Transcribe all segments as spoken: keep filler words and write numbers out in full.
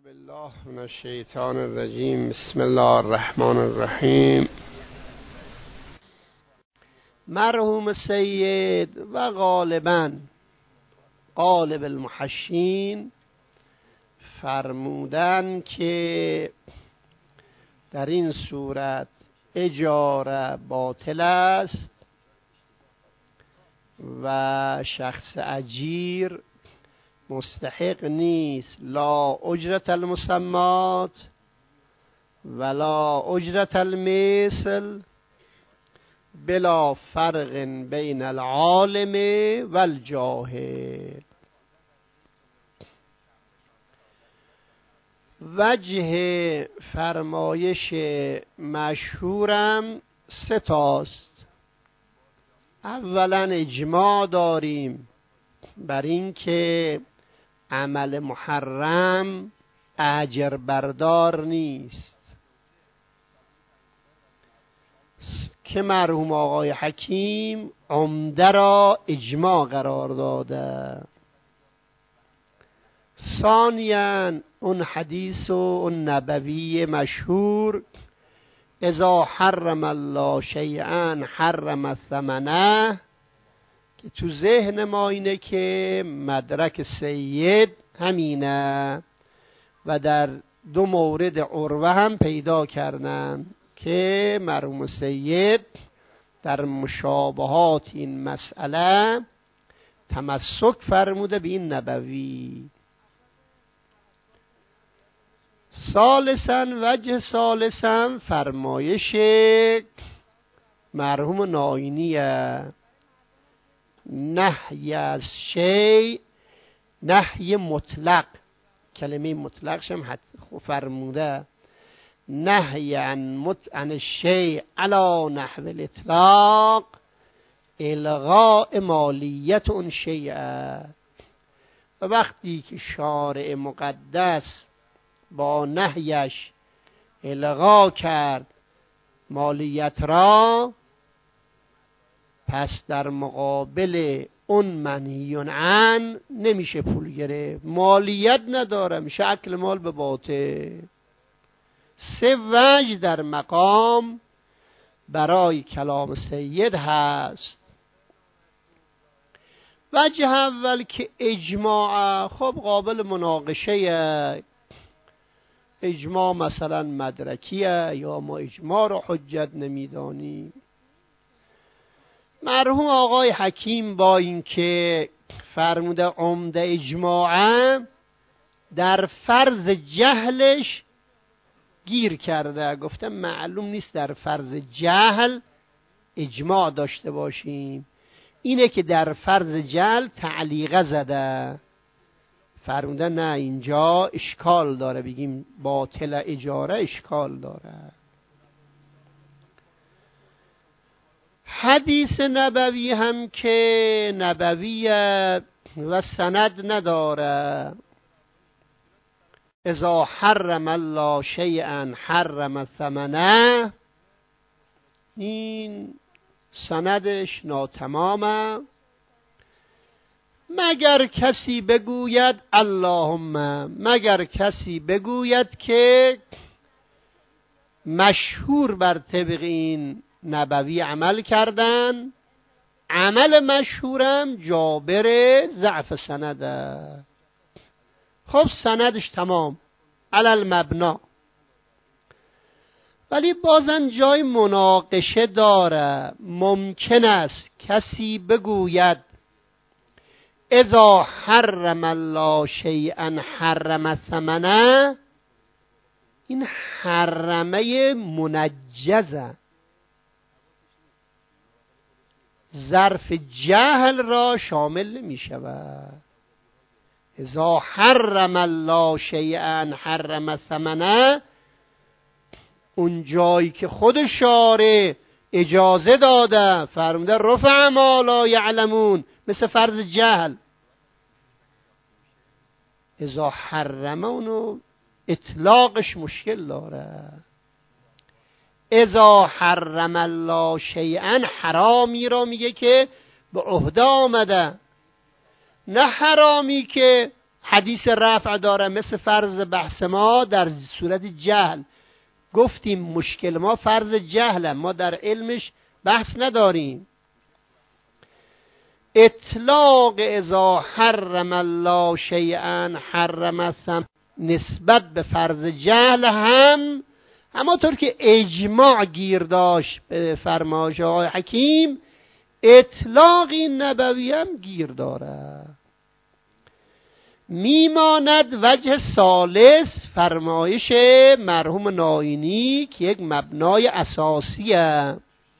بالله من الشیطان الرجیم. بسم الله الرحمن الرحیم. مرحوم سید و غالباً غالب المحشین فرمودن که در این صورت اجاره باطل است و شخص اجیر مستحق نیست لا اجرت المسمات ولا اجرت المثل بلا فرق بین العالم والجاهل. وجه فرمایش مشهورم سه تاست. اولا اجماع داریم بر این که عمل محرم اجر بردار نیست که مرحوم آقای حکیم عمده را اجماع قرار داده. ثانیاً اون حدیث و اون نبوی مشهور اذا حرم الله شیئا حرم ثمنه که تو ذهن ما اینه که مدرک سید همینه و در دو مورد عروه هم پیدا کردن که مرحوم سید در مشابهات این مسئله تمسک فرموده به این نبوی. ثالثاً وجه ثالثاً فرمایش مرحوم ناینیه نهی از شیء، نهی مطلق، کلمه مطلقش هم فرموده نهی عن مت عن الشیء علی نحو الاطلاق الغاء مالیت اون شیء. و وقتی که شارع مقدس با نهیش الغا کرد مالیت را، پس در مقابل اون منهی عن نمیشه پول گرفت، مالیت نداره، میشه اکل مال به باطل. سه وجه در مقام برای کلام سید هست. وجه اول که اجماع خب قابل مناقشه، اجماع مثلا مدرکیه یا ما اجماع رو حجت نمیدانیم. مرحوم آقای حکیم با اینکه فرموده عمده اجماعه در فرض جهلش گیر کرده، گفته معلوم نیست در فرض جهل اجماع داشته باشیم، اینه که در فرض جهل تعلیقه زده. فرموده نه اینجا اشکال داره، بگیم باطل اجاره اشکال داره. حدیث نبوی هم که نبویه و سند نداره، اذا حرم الله شیئا حرم ثمنه، این سندش ناتمامه مگر کسی بگوید اللهم، مگر کسی بگوید که مشهور بر طبق این نبوی عمل کردن، عمل مشهورم جابر ضعف سنده. خب سندش تمام علل مبنا، ولی بازن جای مناقشه داره. ممکن است کسی بگوید اذا حرم الله شیئا حرم ثمنه، این حرمه منجزه، ظرف جهل را شامل نمی شود. اذا حرم الله شیئا حرم ثمنه، اون جایی که خود شارع اجازه داده فرموده رفع ما لا یعلمون، مثل فرض جهل، اذا حرم اونو اطلاقش مشکل داره. اذا حرم الله شیئا حرامی را میگه که به عهده آمده، نه حرامی که حدیث رفع داره، مثل فرض بحث ما در صورت جهل. گفتیم مشکل ما فرض جهل، ما در علمش بحث نداریم. اطلاق اذا حرم الله شیئا حرم الثمن نسبت به فرض جهل هم همانطور که اجماع گیر داشت به فرمایش آقای حکیم، اطلاقی نبوی هم گیر داره. میماند وجه ثالث فرمایش مرحوم ناینی که یک مبنای اساسیه.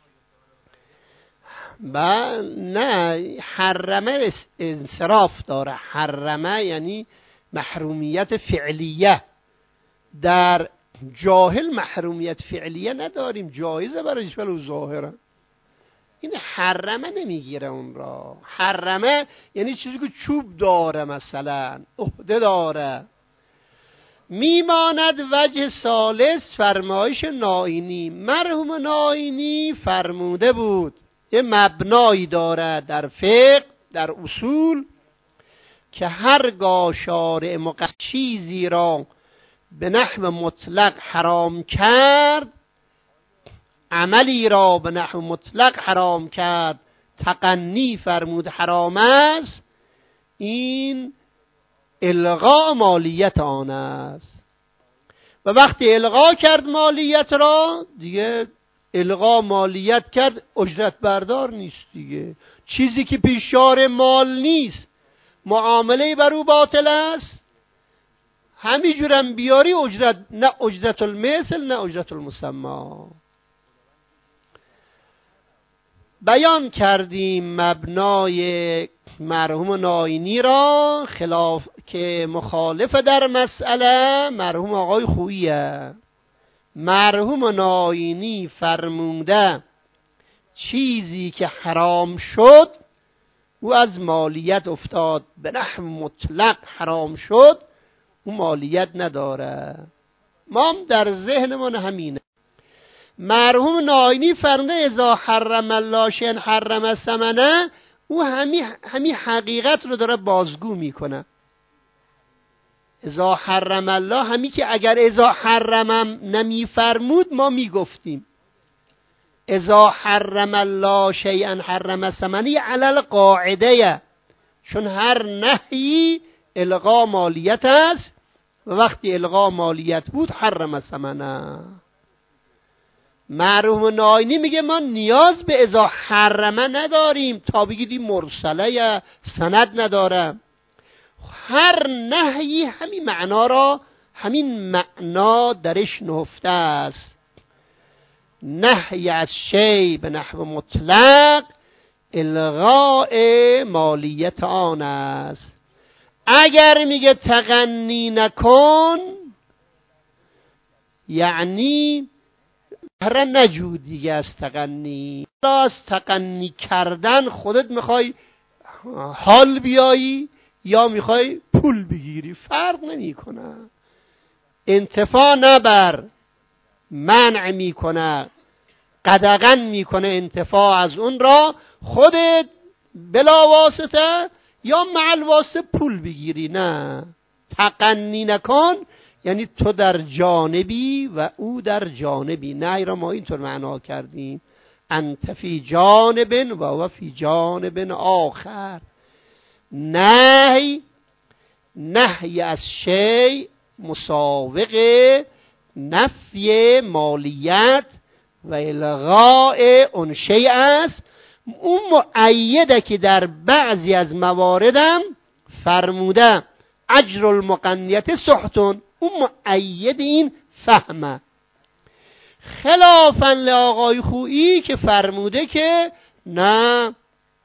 با نه حرمه انصراف داره. حرمه یعنی محرومیت فعلیه. در جاهل محرومیت فعلیه نداریم، جایزه برایش ولو ظاهره. این حرمه نمیگیره اون را. حرمه یعنی چیزی که چوب داره، مثلا عهده داره. میماند وجه ثالث فرمایش ناینی. مرحوم ناینی فرموده بود یه مبنایی داره در فقه، در اصول، که هرگاه شارع مقصد چیزی را به نحو مطلق حرام کرد، عملی را به نحو مطلق حرام کرد، تقنی فرمود حرام است، این الغاء مالیت آن است. و وقتی الغاء کرد مالیت را، دیگه الغاء مالیت کرد، اجرت بردار نیست دیگه. چیزی که پیش شارع مال نیست، معامله بر او باطل است، همینجورم بیاری اجرت، نه اجرت المثل نه اجرت المسمى. بیان کردیم مبنای مرحوم ناینی را، خلاف که مخالف در مسئله مرحوم آقای خوییه. مرحوم ناینی فرموده چیزی که حرام شد او از مالیت افتاد، به نحو مطلق حرام شد، او مالیت نداره. ما هم در ذهنمون همینه. مرحوم ناینی فرموده اذا حرم الله شیئا حرم الثمن، او همین همی حقیقت رو داره بازگو میکنه. اذا حرم الله، همی که اگر اذا حرمم نمیفرمود ما میگفتیم اذا حرم الله شیئا حرم الثمن علی القاعده، چون هر نهی الغا مالیت است و وقتی الغا مالیت بود حرم الثمن. مرحوم ناینی میگه ما نیاز به اذا حرمه نداریم تا بگیدیم مرسله یا سند نداره. هر نهی همین معنا را، همین معنا درش نهفته است. نهی از شی به نحو مطلق الغاء مالیت آن است. اگر میگه تغنی نکن، یعنی هر نجو دیگه از تغنی. از تغنی کردن خودت میخوای حال بیایی یا میخوای پول بگیری، فرق نمی کنه. انتفاع نبر، منع میکنه، قدغن میکنه انتفاع از اون را، خودت بلا واسطه یا معل واسطه پول بگیری. نه، تغنی نکن یعنی تو در جانبی و او در جانبی. نه را ما اینطور معنا کردیم، انت فی جانب و هو فی جانب آخر. نهی نهی از شی مساوق نفی مالیت و الغاء اون شی است. اون مؤیده که در بعضی از مواردم فرموده اجر المقنیت سحتون، اون مؤید این فهمه، خلافاً لآقای خویی که فرموده که نه،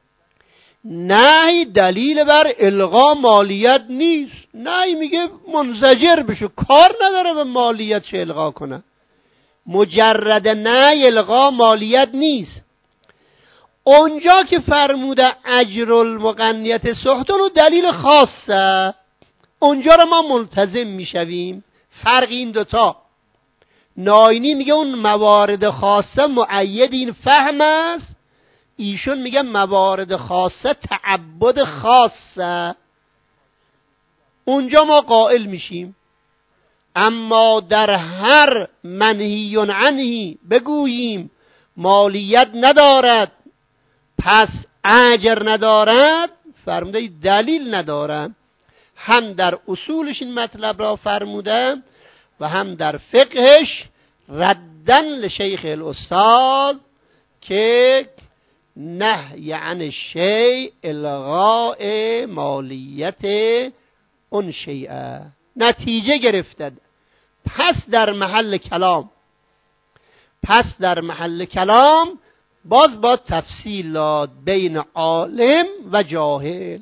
نه دلیل بر الغا مالیت نیست. نه میگه منزجر بشه، کار نداره به مالیت چه الغا کنه. مجرد نه الغا مالیت نیست. اونجا که فرموده اجر المقنیت سحتون و دلیل خاصه، اونجا رو ما ملتزم میشویم. فرق این دوتا. ناینی میگه اون موارد خاصه مؤید این فهم است، ایشون میگه موارد خاصه تعبد خاصه. اونجا ما قائل میشیم. اما در هر منهی عنه بگوییم مالیت ندارد پس اجر ندارد، فرموده دلیل ندارم. هم در اصولش این مطلب را فرمودم و هم در فقهش ردن لشیخ الاستاد که نهی عن الشیء الغاء مالیت اون شیء نتیجه گرفتد. پس در محل کلام پس در محل کلام باز با تفصیلات بین عالم و جاهل.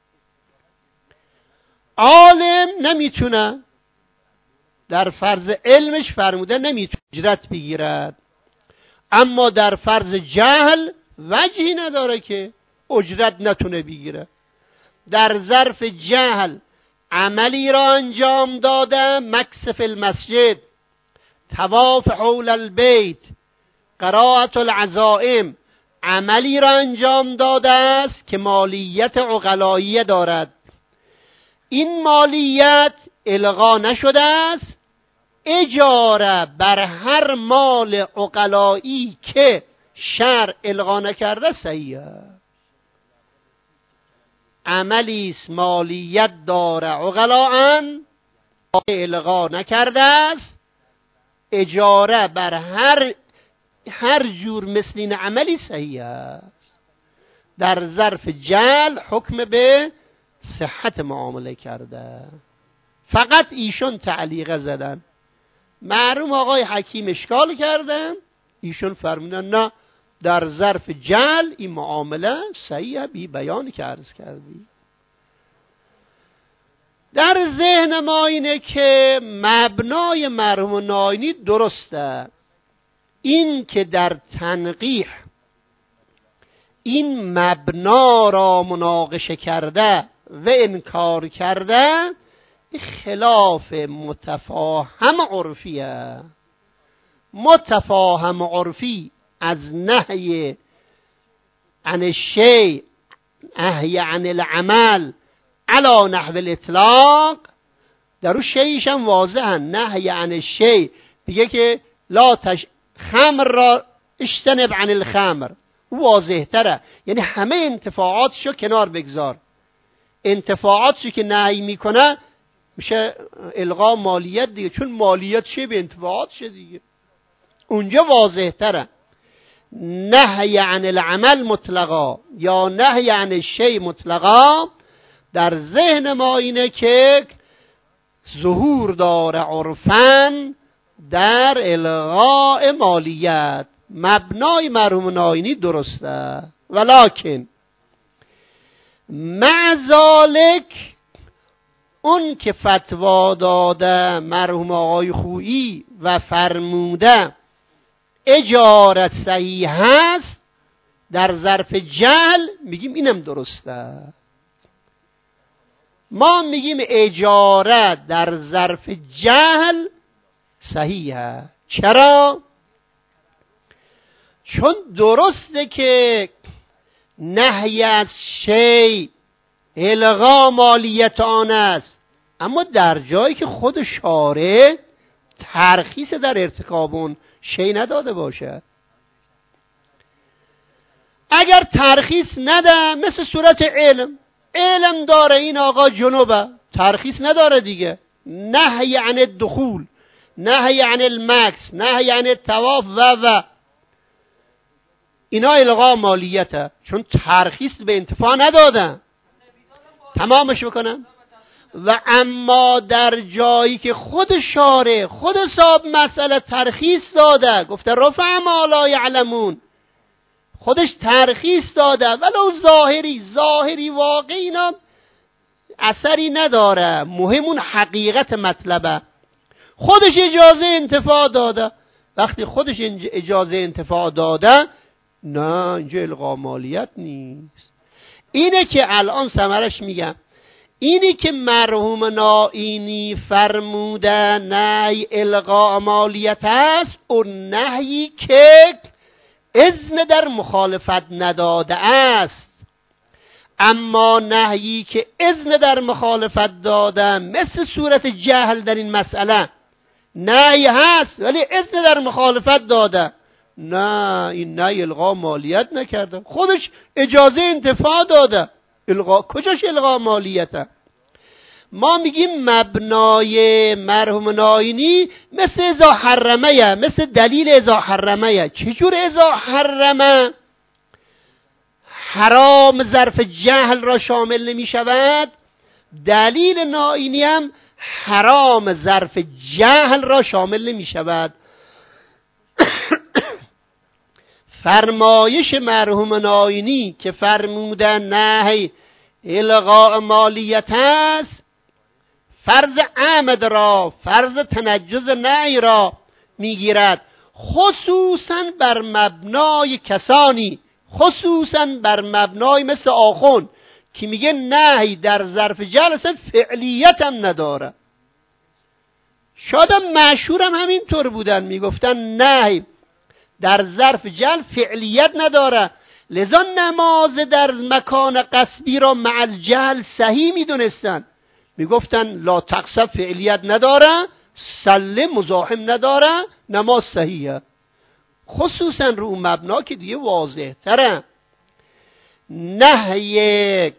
عالم نمیتونه در فرض علمش فرموده نمیتونه اجرت بگیرد، اما در فرض جهل وجهی نداره که اجرت نتونه بگیره. در ظرف جهل عملی را انجام داده، مکث فی المسجد، طواف حول البیت، قرائت العزائم، عملی را انجام داده است که مالیت عقلائیه دارد. این مالیت الغا نشده است، اجاره بر هر مال عقلایی که شرع الغا نکرده صحیح است. عملی است مالیت داره عقلاً الغا نکرده است، اجاره بر هر هر جور مثل این عملی صحیح است. در ظرف جهل حکم به صحت معامله کرده. فقط ایشون تعلیقه زدن، معلوم آقای حکیم اشکال کردن، ایشون فرمودن نه در ظرف جهل این معامله صحیح، بی بیان که عرض کردی. در ذهن ما اینه که مبنای مرحوم ناینی درسته، این که در تنقیح این مبنا را مناقشه کرده و انکار کرده خلاف متفاهم عرفیه. متفاهم عرفی از نهی عن الشیء نهی عن العمل علی نحو الاطلاق، در اون شیءش هم واضحه. نهی عن الشیء دیگه که لا تش خمر را اجتنب عن الخمر، او واضح تره، یعنی همه انتفاعاتشو کنار بگذار. انتفاعاتشو که نهی میکنه میشه الغا مالیت دیگه، چون مالیت چه به انتفاعاتش دیگه، اونجا واضح تره. نهی عن العمل مطلقا یا نهی عن الشیء مطلقا در ذهن ما اینه که ظهور داره عرفاً در الغاء مالیت. مبنای مرحوم ناینی درسته، ولکن مع ذالک اون که فتوا داده مرحوم آقای خویی و فرموده اجارت صحیح هست در ظرف جهل، میگیم اینم درسته. ما میگیم اجاره در ظرف جهل صحیحه. چرا؟ چون درسته که نهی از شی الغا مالیت آن است، اما در جایی که خود شارع ترخیص در ارتکاب اون شی نداده باشه. اگر ترخیص نده، مثل صورت علم، علم داره این آقا جنوبه، ترخیص نداره دیگه، نهی عن الدخول، نهی عن المکس، نهی عن الطواف و و اینا الغا مالیته، چون ترخیص به انتفاع ندادن. تمامش بکنم. و اما در جایی که خود شارع خود صاحب مسئله ترخیص داده، گفته رفع ما لا یعلمون، خودش ترخیص داده، ولو ظاهری ظاهری واقعی اینا اثری نداره، مهم اون حقیقت مطلبه. خودش اجازه انتفاع داده، وقتی خودش اجازه انتفاع داده، نه اینجا الغا مالیت نیست. اینه که الان ثمرش میگم، اینی که مرحوم ناینی فرموده نهی الغا مالیت است، اون نهی که اذن در مخالفت نداده است. اما نهیی که اذن در مخالفت دادم مثل صورت جهل در این مسئله نهی هست ولی اذن در مخالفت داده، نه این نهی الغا مالیت نکرده، خودش اجازه انتفاع داده، الغا کجاش الغا مالیته؟ ما میگیم مبنای مرحوم ناینی مثل ازا حرمه، مثل دلیل ازا حرمه. چجور ازا حرمه حرام ظرف جهل را شامل نمی شود، دلیل ناینی هم حرام ظرف جهل را شامل نمی شود. فرمایش مرحوم ناینی که فرمودن نهی الغاء مالیت است، فرض عمد را، فرض تنجز نهی را میگیرد، خصوصا بر مبنای کسانی، خصوصا بر مبنای مثل آخون که میگه نهی در ظرف جهل اصلا فعلیت هم نداره. شاید هم مشهور هم همینطور بودن، میگفتن نهی در ظرف جهل فعلیت نداره، لذا نماز در مکان قصبی را مع الجهل صحیح میدونستن، میگفتن لا تقصب فعلیت نداره، سلم مزاحم نداره، نماز صحیحه. خصوصا رو مبنا که دیگه واضح تره. نهی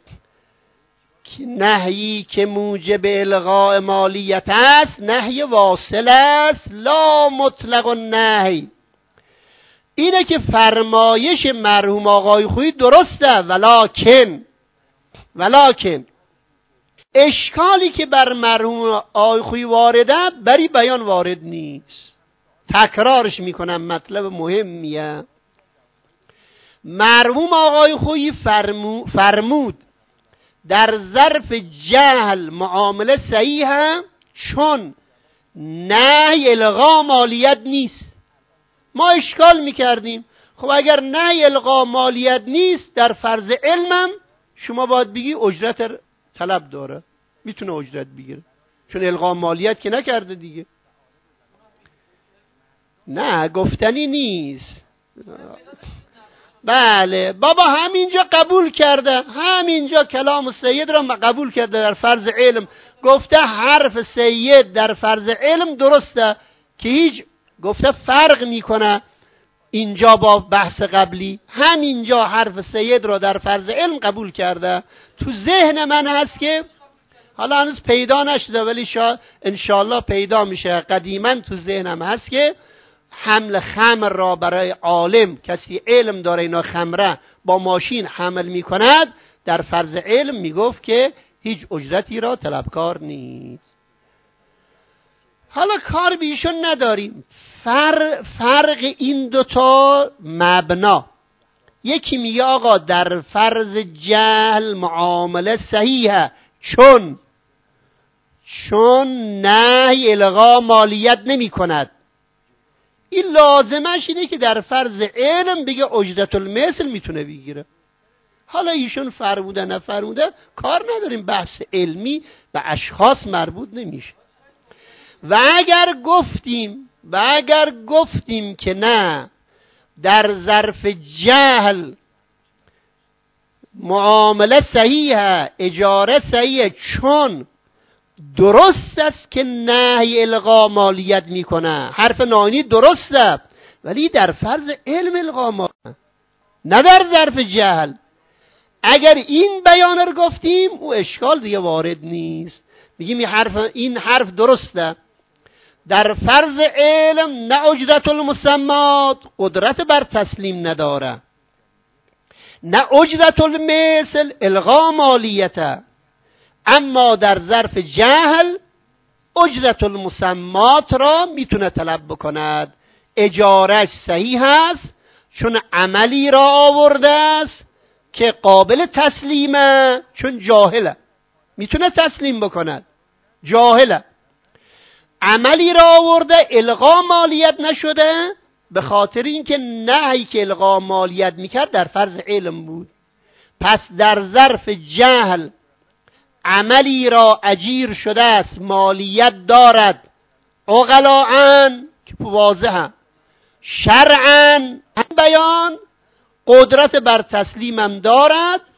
نهیی که موجب الغاء مالیت است نهی واصل است، لا مطلق النهی. اینه که فرمایش مرحوم آقای خویی درسته، ولکن ولکن اشکالی که بر مرحوم آقای خویی وارده بری بیان وارد نیست. تکرارش میکنم، مطلب مهمیه. مرحوم آقای خویی فرمو فرمود در ظرف جهل معامله صحیحه چون نهی الغا مالیت نیست. ما اشکال میکردیم خب اگر نهی الغا مالیت نیست در فرض علمم شما باید بگی اجرت طلب داره، میتونه اجرت بگیره چون الغا مالیت که نکرده دیگه. نه گفتنی نیست. بله بابا همینجا قبول کرده، همینجا کلام سید را قبول کرده در فرض علم، گفته حرف سید در فرض علم درسته که هیچ، گفته فرق میکنه اینجا با بحث قبلی، همینجا حرف سید را در فرض علم قبول کرده. تو ذهن من هست که حالا هنوز پیدا نشده ولی شا... انشالله پیدا میشه، قدیما تو ذهنم هست که حمل خمر را برای عالم، کسی علم داره اینا خمره با ماشین حمل میکند، در فرض علم میگفت که هیچ اجرتی را طلبکار نیست. حالا کار بیشون نداریم. فر... فرق این دوتا مبنا، یکی میگه آقا در فرض جهل معامله صحیحه چون چون نهی الغا مالیت نمی کند، این لازمش اینه که در فرض علم بگه اجرت المثل میتونه بگیره. حالا ایشون فرموده نفرموده کار نداریم، بحث علمی و اشخاص مربوط نمیشه. و اگر گفتیم و اگر گفتیم که نه در ظرف جهل معامله صحیحه، اجاره صحیحه چون درست است که نهی الغا مالیت میکنه، حرف ناینی درسته ولی در فرض علم الغا مالیت نه در ظرف جهل. اگر این بیان رو گفتیم او اشکال دیگه وارد نیست، میگیم این حرف این حرف درسته در فرض علم نه اجرت المسمات قدرت بر تسلیم نداره، نه اجرت المثل الغا مالیته، اما در ظرف جهل اجرت المسمات را میتونه طلب بکند، اجارش صحیح است چون عملی را آورده است که قابل تسلیمه، چون جاهله میتونه تسلیم بکند، جاهله عملی را آورده الغا مالیت نشده به خاطر اینکه نهی که الغا مالیت میکرد در فرض علم بود. پس در ظرف جهل عملی را اجیر شده است مالیت دارد، عقلاً که واضحه، شرعاً بیان قدرت بر تسلیمم دارد،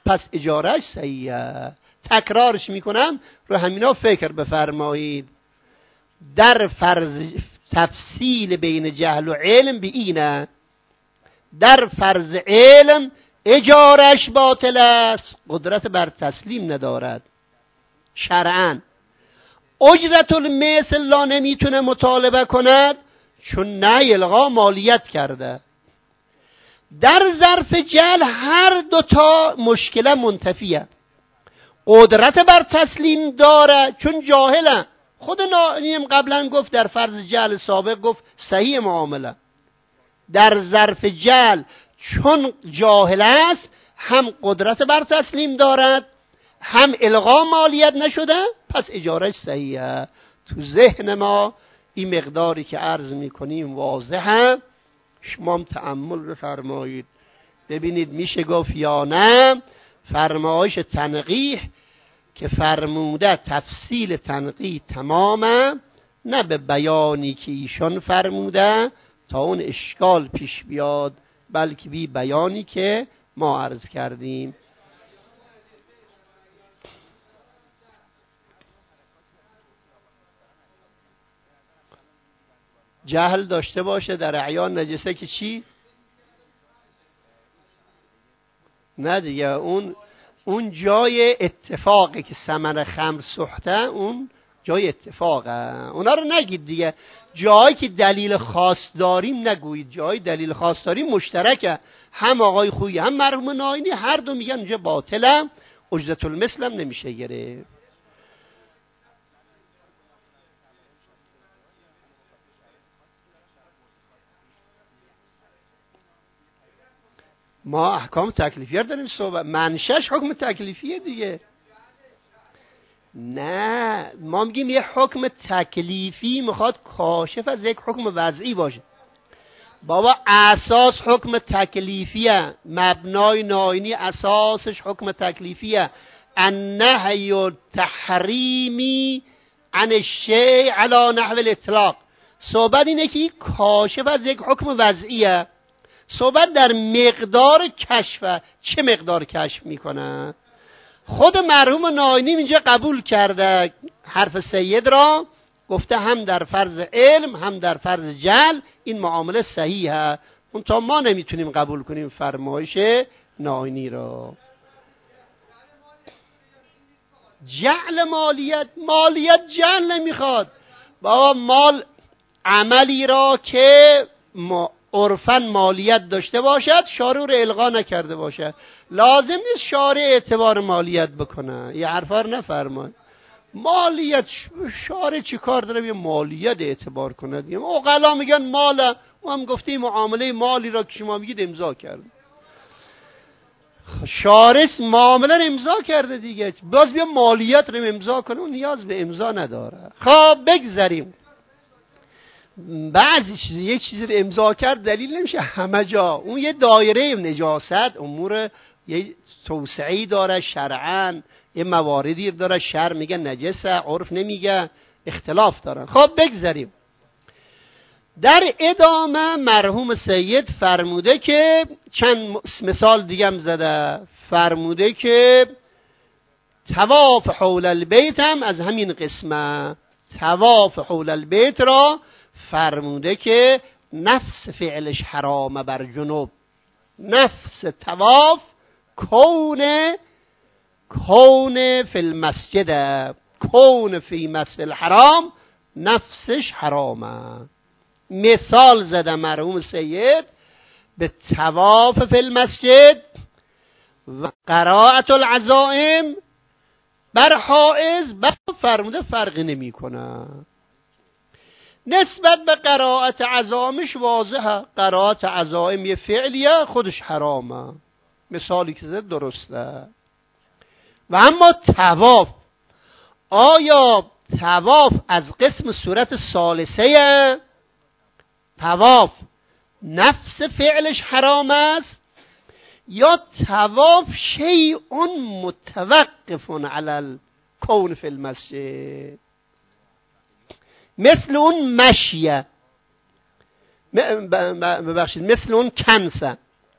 پس اجارهش صحیحه. تکرارش میکنم، رو همینا فکر بفرمایید. در فرض تفصیل بین جهل و علم به اینه، در فرض علم اجارش باطل است، قدرت بر تسلیم ندارد. شرعاً اجرت المثل لا نمیتونه مطالبه کند چون نه الغا مالیت کرده. در ظرف جهل هر دوتا مشکل منتفیه. قدرت بر تسلیم داره چون جاهله. خود نایم قبلا گفت در فرض جهل سابق گفت صحیح معامله. در ظرف جهل چون جاهل است هم قدرت بر تسلیم دارد هم الغا مالیت نشده، پس اجارش صحیحه. تو ذهن ما این مقداری که عرض میکنیم واضحه. شما هم تأمل بفرمایید ببینید میشه گفت یا نه. فرمایش تنقیح که فرموده تفصیل تنقیح تمامه، نه به بیانی که ایشان فرموده تا اون اشکال پیش بیاد، بلکه بی بیانی که ما عرض کردیم. جهل داشته باشه در اعیان نجسه که چی؟ نه دیگه، اون اون جای اتفاقی که ثمر خمر سحته، اون جای اتفاقه، اونا رو نگید دیگه. جایی که دلیل خاص داریم نگویید. جایی دلیل خاص داریم مشترکه، هم آقای خویی هم مرحوم ناینی هر دو میگن اونجا باطله، اجرت المثل هم نمیشه گرفت. ما احکام تکلیفیه داریم صحبت، منشش حکم تکلیفیه دیگه. نه، ما میگیم یه حکم تکلیفی میخواد کاشف از یک حکم وضعی باشه. بابا اساس حکم تکلیفیه، مبنای ناینی اساسش حکم تکلیفیه. النهی و تحریمی عن الشیء علی نحو الاطلاق. صحبت اینه که این کاشف از یک حکم وضعیه. صحبت در مقدار کشف. چه مقدار کشف میکنه؟ خود مرحوم ناینی اینجا قبول کرده حرف سید را، گفته هم در فرض علم هم در فرض جهل این معامله صحیحه. اون تا ما نمیتونیم قبول کنیم فرمایش ناینی را. جعل مالیت، مالیت جعل نمیخواد. بابا مال عملی را که ما عرفاً مالیت داشته باشد شارع رو الغا نکرده باشد، لازم نیست شارع اعتبار مالیت بکنه. یه حرفا رو نفرماید. مالیت شارع چی کار داره یه مالیت اعتبار کنه دیگه؟ عقلا میگن ماله، ما هم گفتیم معامله مالی را که شما میگید امضا کرد، شارع معامله رو امضا کرده دیگه، باز بیا مالیت رو امضا کنه، اون نیاز به امضا نداره. خب بگذاریم. بعضی چیز یک چیزی رو امضا کرد دلیل نمیشه همه جا. اون یه دایره نجاست، امور یه توسعی داره شرعاً، یه مواردی داره شرع میگه نجسه، عرف نمیگه، اختلاف دارن. خب بگذاریم. در ادامه مرحوم سید فرموده که چند مثال دیگه هم زده، فرموده که طواف حول البیت هم از همین قسمه. طواف حول البیت را فرموده که نفس فعلش حرامه بر جنوب. نفس طواف کون کون فی المسجد، کون فی مسجد الحرام نفسش حرامه. مثال زده مرحوم سید به طواف فی المسجد و قرائت العزائم بر حائض، بس فرموده فرقی نمی کنه. نسبت به قرائت عزائمش واضحه، قرائت عزائم یه فعلیه خودش حرامه، مثالی که زده درسته. و اما طواف، آیا طواف از قسم صورت ثالثه؟ طواف نفس فعلش حرام است یا طواف شیء متوقف علی الکون فی المسجد؟ مثل اون مشیه، ببخشید مثل اون کنسه.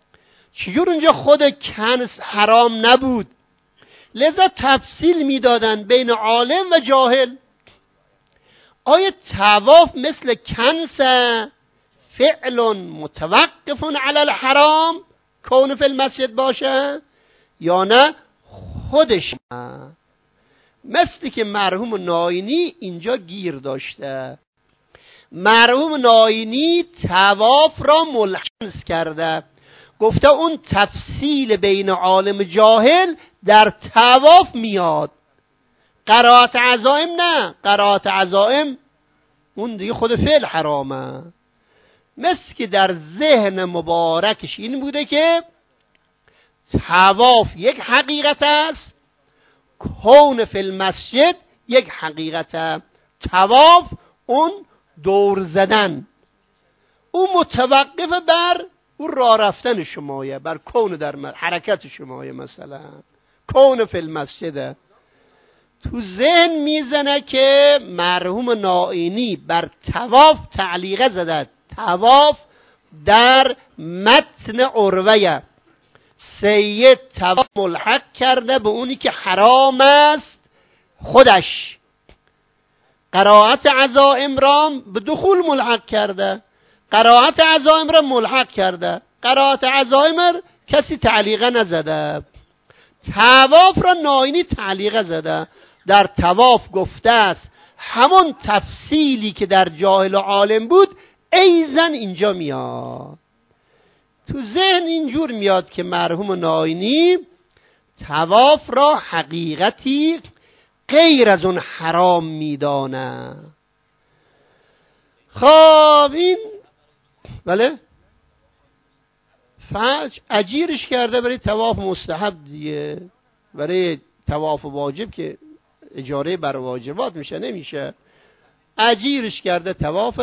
چجور اونجا خود کنس حرام نبود؟ لذا تفصیل میدادن بین عالم و جاهل. آیا طواف مثل کنس فعل متوقف علی الحرام کون فی المسجد باشه یا نه خودش؟ مثل که مرحوم ناینی اینجا گیر داشته. مرحوم ناینی طواف را ملحظ کرده، گفته اون تفصیل بین عالم جاهل در طواف میاد، قرائت عزائم نه. قرائت عزائم اون دیگه خود فعل حرامه. مثل که در ذهن مبارکش این بوده که طواف یک حقیقت است، کون فی المسجد یک حقیقت. طواف اون دور زدن، اون متوقف بر اون راه رفتن شمایه، بر کون در حرکت شمایه. مثلا کون فی المسجد تو ذهن میزنه که مرحوم ناینی بر طواف تعلیقه زده. طواف در متن عروه سید طواف ملحق کرده به اونی که حرام است خودش. قرائت عزائم را به دخول ملحق کرده، قرائت عزائم را ملحق کرده، قرائت عزائم را کسی تعلیقه نزده. طواف را ناینی تعلیقه زده. در طواف گفته است همون تفصیلی که در جاهل و عالم بود ایزن اینجا میاد. تو ذهن اینجور میاد که مرحوم ناینی طواف را حقیقتی غیر از اون حرام میدانه. خب این بله فج اجیرش کرده برای طواف مستحب دیگه. برای طواف واجب که اجاره بر واجبات میشه نمیشه. اجیرش کرده طواف.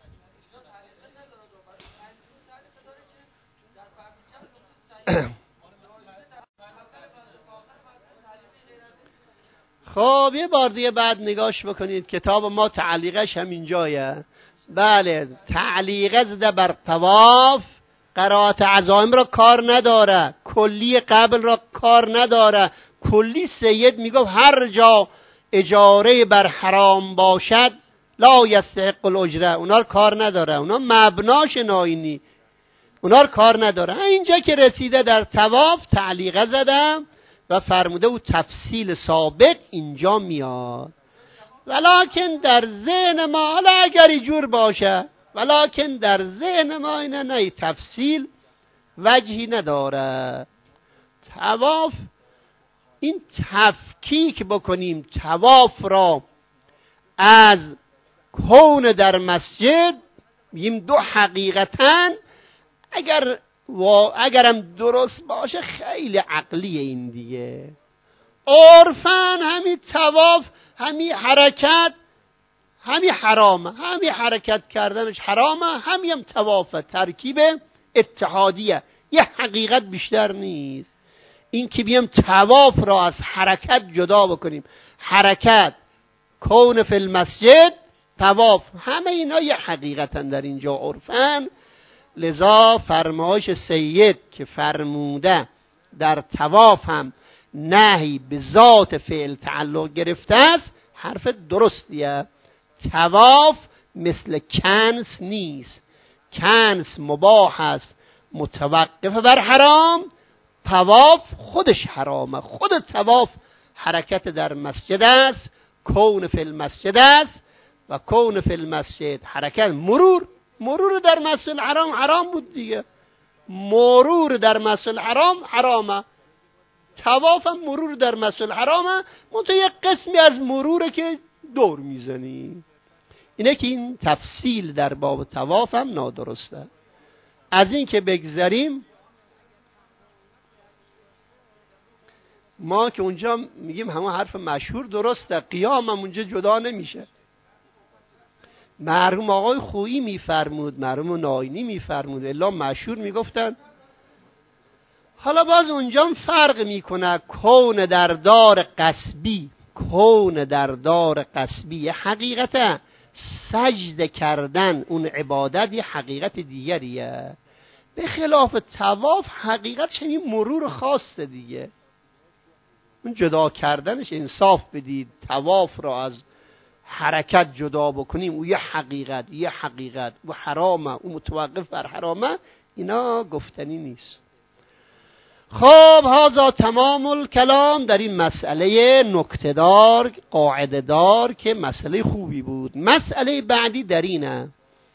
خب یه بار دیگه بعد نگاش بکنید کتاب ما تعلیقش همین جایه. بله تعلیقه زده بر طواف، قرائت عزائم را کار نداره، کلی قبل را کار نداره. کلی سید میگفت هر جا اجاره بر حرام باشد لا یستحق الاجره، اونا رو کار نداره، اونا مبناش ناینی، اونا رو کار نداره. اینجا که رسیده در طواف تعلیقه زده و فرموده و تفصیل سابق اینجا میاد. ولکن در ذهن ما، حالا اگر اینجور باشه، ولکن در ذهن ما اینه نه تفصیل وجهی نداره. طواف این تفکیک بکنیم طواف را از کون در مسجد، بگیم دو حقیقتاً اگر و اگرم درست باشه خیلی عقلیه این دیگه. عرفاً همین طواف همین حرکت همین حرامه، همین حرکت کردنش حرامه، همین هم طواف ترکیب اتحادیه، یه حقیقت بیشتر نیست. این که بیم طواف را از حرکت جدا بکنیم، حرکت کون فی المسجد طواف همه اینا یه حقیقتن در اینجا عرفاً. لذا فرمایش سید که فرموده در طواف هم نهی به ذات فعل تعلق گرفته است حرف درستیه. طواف مثل کنس نیست. کنس مباح است متوقف بر حرام، طواف خودش حرامه. خود طواف حرکت در مسجد است، کون فی المسجد است و کون فی المسجد حرکت مرور. مرور در مسجد الحرام حرام بود دیگه، مرور در مسجد الحرام حرامه. طواف هم مرور در مسجد الحرامه، منتها یک قسمی از مروره که دور میزنی. اینه که این تفصیل در باب طواف هم نادرسته. از این که بگذریم، ما که اونجا میگیم همون حرف مشهور درسته، قیام هم اونجا جدا نمیشه. مرحوم آقای خویی میفرمود، مرحوم ناینی میفرمود، الا مشهور میگفتن. حالا باز اونجا فرق میکنه کون در دار قصبی، کون در دار قصبی حقیقتا سجده کردن اون عبادت یه حقیقت دیگریه. به خلاف طواف حقیقت چنین مرور خاصه دیگه. اون جدا کردنش انصاف بدید، طواف را از حرکت جدا بکنیم، او یه حقیقت یه حقیقت و حرامه، او متوقف بر حرامه، اینا گفتنی نیست. خب هذا تمام الکلام در این مسئله نکته‌دار قاعده دار که مسئله خوبی بود. مسئله بعدی در اینه،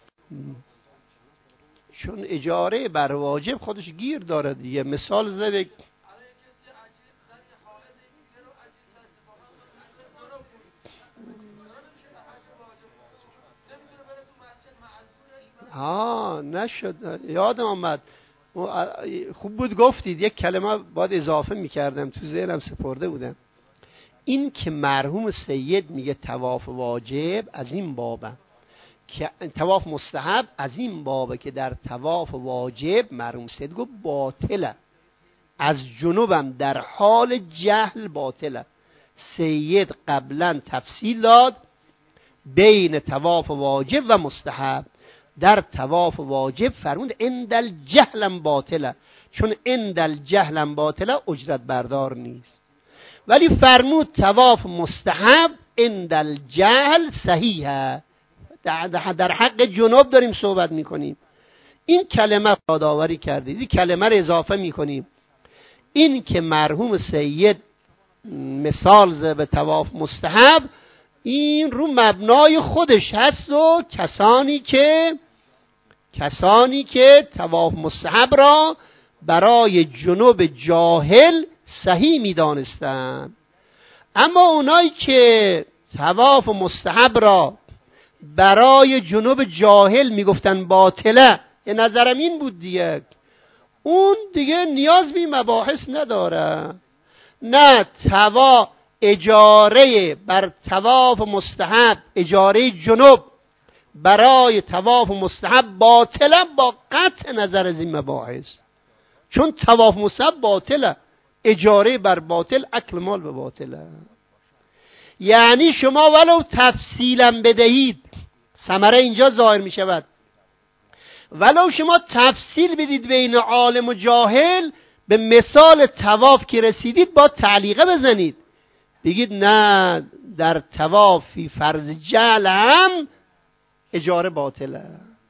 چون اجاره بر واجب خودش گیر داره دیگه. مثال زده ها نشد، یادم آمد، خوب بود گفتید، یک کلمه باید اضافه میکردم تو ذهنم سپرده بودم. این که مرحوم سید میگه طواف واجب از این بابه که طواف مستحب از این بابه که در طواف واجب مرحوم سید گفت باطله، از جنوبم در حال جهل باطله. سید قبلا تفصیل داد بین طواف واجب و مستحب. در طواف واجب فرمود اندل جهلم باطله، چون اندل جهلم باطله اجرت بردار نیست. ولی فرمود طواف مستحب اندل جهل صحیحه. در حق جنوب داریم صحبت میکنیم. این کلمه یادآوری کردید، این کلمه رو اضافه میکنیم. این که مرحوم سید مثال زده به طواف مستحب، این رو مبنای خودش هست و کسانی که کسانی که طواف مستحب را برای جنوب جاهل صحیح می‌دانستند. اما اونایی که طواف مستحب را برای جنوب جاهل میگفتن باطله، یه نظرم این بود دیگه، اون دیگه نیاز به مباحث نداره. نه طواف اجاره بر طواف مستحب، اجاره جنوب برای طواف مستحب باطله با قطع نظر از این مباحث، چون طواف مستحب باطله، اجاره بر باطل اکل مال به باطله. یعنی شما ولو تفصیلا بدهید، ثمره اینجا ظاهر می شود، ولو شما تفصیل بدید بین عالم و جاهل، به مثال طواف که رسیدید با تعلیقه بزنید، بگید نه در طواف فی فرض جعل هم اجاره باطله.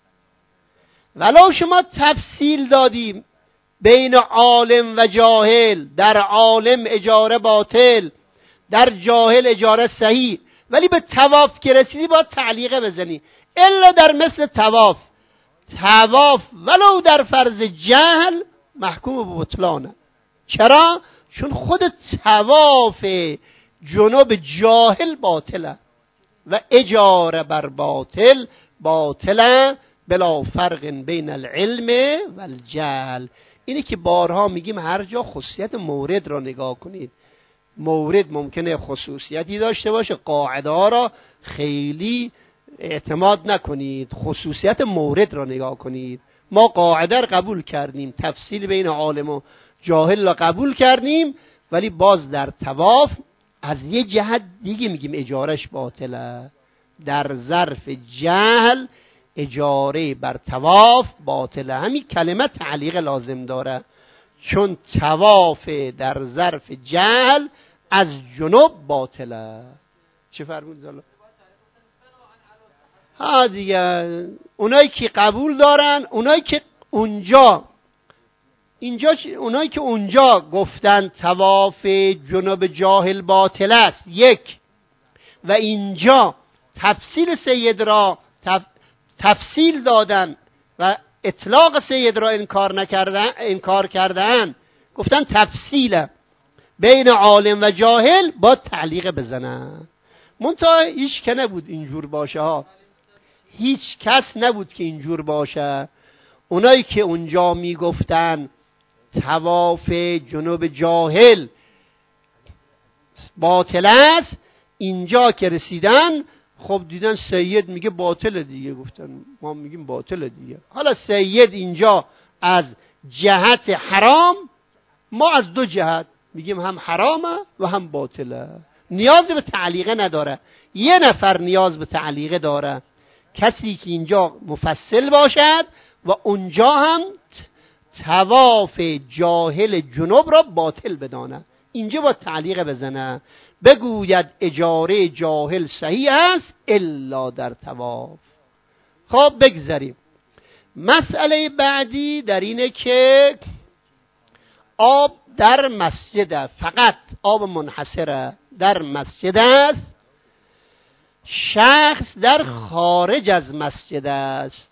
ولو شما تفصیل دادیم بین عالم و جاهل، در عالم اجاره باطل، در جاهل اجاره صحیح، ولی به طواف که رسیدی با تعلیقه بزنی. الا در مثل طواف، طواف ولو در فرض جهل محکوم به بطلانه. چرا؟ چون خود طواف جنوب جاهل باطله و اجاره بر باطل باطله بلا فرق بین العلم و الجهل. اینه که بارها میگیم هر جا خصوصیت مورد را نگاه کنید. مورد ممکنه خصوصیتی داشته باشه، قاعده ها را خیلی اعتماد نکنید، خصوصیت مورد را نگاه کنید. ما قاعده را قبول کردیم، تفصیل بین عالم و جاهل را قبول کردیم، ولی باز در طواف از یه جهت دیگه میگیم اجارش باطله. در ظرف جهل اجاره بر طواف باطله. همین کلمه تعلیق لازم داره، چون طواف در ظرف جهل از جنوب باطله. چه فرمودید الله؟ ها دیگه اونایی که قبول دارن، اونایی که اونجا اینجا اونایی که اونجا گفتن طواف جنوب جاهل باطل است یک، و اینجا تفصیل سید را تف... تفصیل دادن و اطلاق سید را انکار نکردن، انکار کردن، گفتن تفصیل بین عالم و جاهل با تعلیق بزنن. منتها هیچ که نبود اینجور باشه ها، هیچ کس نبود که اینجور باشه. اونایی که اونجا میگفتن طواف جنوب جاهل باطل است، اینجا که رسیدن خب دیدن سید میگه باطل دیگه، گفتن ما میگیم باطل دیگه. حالا سید اینجا از جهت حرام، ما از دو جهت میگیم هم حرامه و هم باطله. نیاز به تعلیقه نداره. یه نفر نیاز به تعلیقه داره، کسی که اینجا مفصل باشد و اونجا هم طواف جاهل جنوب را باطل بداند. اینجا با تعلیق بزنه، بگوید اجاره جاهل صحیح است الا در طواف. خب بگذاریم. مسئله بعدی در اینه که آب در مسجد، فقط آب منحصره در مسجد است، شخص در خارج از مسجد است.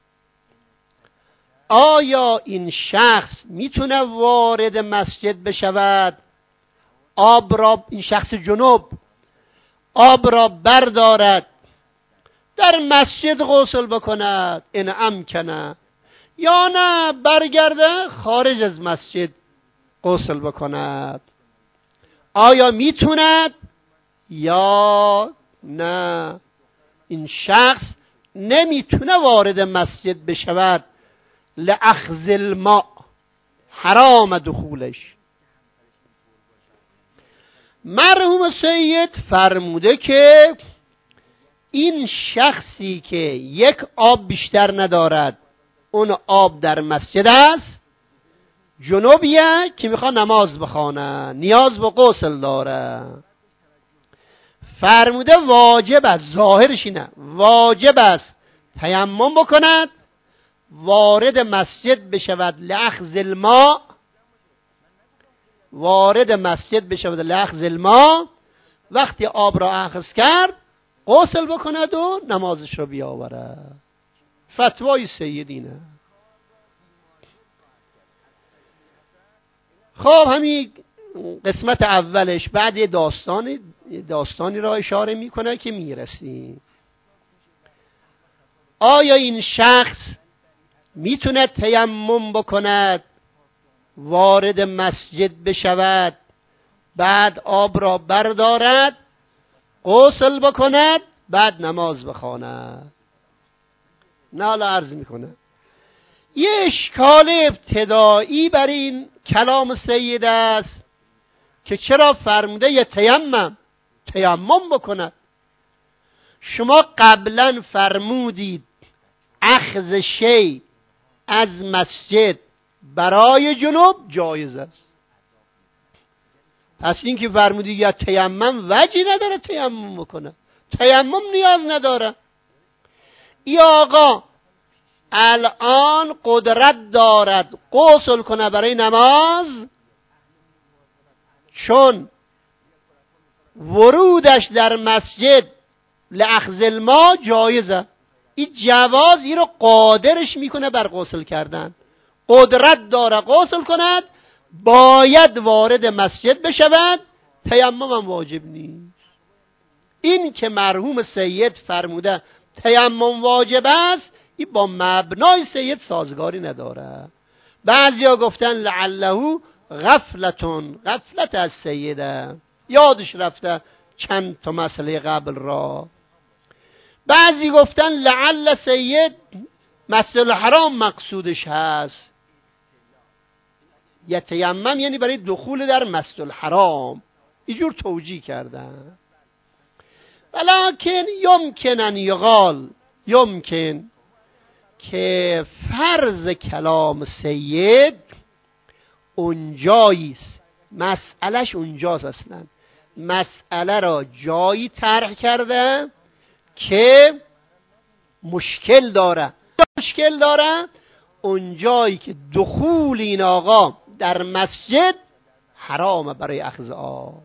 آیا این شخص میتونه وارد مسجد بشود، آب را، این شخص جنوب آب را بردارد در مسجد غسل بکند ان امکنه، یا نه برگرده خارج از مسجد غسل بکند؟ آیا میتوند یا نه؟ این شخص نمیتونه وارد مسجد بشود، لأخذ الماء، حرام دخولش. مرحوم سید فرموده که این شخصی که یک آب بیشتر ندارد، اون آب در مسجد است، جنوبیه که میخواد نماز بخونه، نیاز به غسل داره، فرموده واجب است، ظاهرش اینه، واجب است تیمم بکند، وارد مسجد بشود لأخذ الماء، وارد مسجد بشود لأخذ الماء، وقتی آب را اخذ کرد غسل بکند و نمازش رو بیاورد. فتوای سیدینه. خب همین قسمت اولش، بعد یه داستانی داستانی را اشاره میکنه که میرسیم. آیا این شخص میتونه تیمم بکند، وارد مسجد بشود، بعد آب را بردارد، غسل بکند، بعد نماز بخواند؟ نه، حالا عرض میکنه یه اشکال ابتدایی بر این کلام سید است که چرا فرموده یه تیمم تیمم بکند. شما قبلا فرمودید اخذ شی از مسجد برای جنوب جایز است، پس این که فرمودید یا تیمم وجهی نداره تیمم بکنه، تیمم نیاز نداره. ای آقا الان قدرت دارد غسل کنه برای نماز، چون ورودش در مسجد لأخذ الماء جایزه، این جواز این رو قادرش میکنه بر غسل کردن، قدرت داره غسل کند، باید وارد مسجد بشود، تیمم هم واجب نیست. این که مرحوم سید فرموده تیمم واجب است، این با مبنای سید سازگاری نداره. بعضیا گفتن لعله غفلتون، غفلت از سیده، یادش رفته چند تا مسئله قبل را. بعضی گفتن لعل سید مسجد الحرام مقصودش هست، یا تیمم یعنی برای دخول در مسجد الحرام، اینجور توجیه کردن. ولکن یمکن ان یقال، یمکن که فرض کلام سید اونجاییست، مسئلهش اونجاست، اصلا مسئله را جایی طرح کرده که مشکل داره. مشکل داره اونجایی که دخول این آقا در مسجد حرامه برای اخذ آب.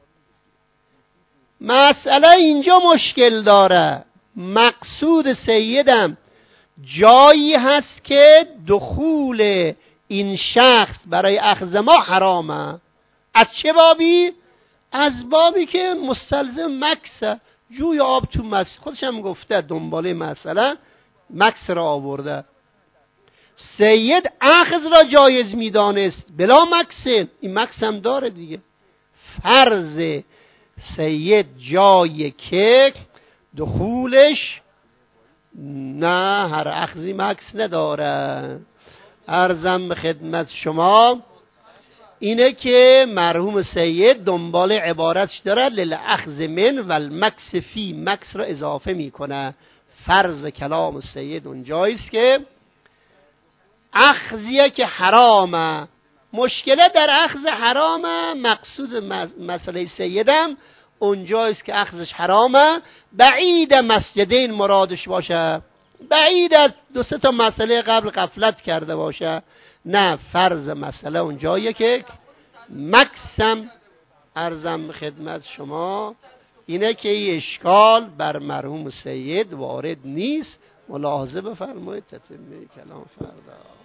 مسئله اینجا مشکل داره، مقصود سیدم جایی هست که دخول این شخص برای اخذ ما حرامه. از چه بابی؟ از بابی که مستلزم مکسه، جوی آب تو مسجد. خودش هم گفته دنباله مسئله مکس را آورده. سید اخذ را جایز میدانست بلا مکس، این مکس هم داره دیگه. فرض سید جایی که دخولش نه هر اخذی مکس نداره. عرضم به خدمت شما اینه که مرحوم سید دنبال عبارتش داره للأخذ من و المکس فی، مکس را اضافه میکنه. فرض کلام سید اونجاییست که اخذیه که حرامه. مشکله در اخذ حرامه. مقصود مسئله سیدم اونجایست که اخذش حرامه، بعید مسجدین مرادش باشه، بعید از دو سه تا مسئله قبل غفلت کرده باشه. نه، فرض مسئله اونجاییه که مکسم عرضم خدمت شما اینه که این اشکال بر مرحوم سید وارد نیست. ملاحظه بفرمایید، تتمه کلام فردا.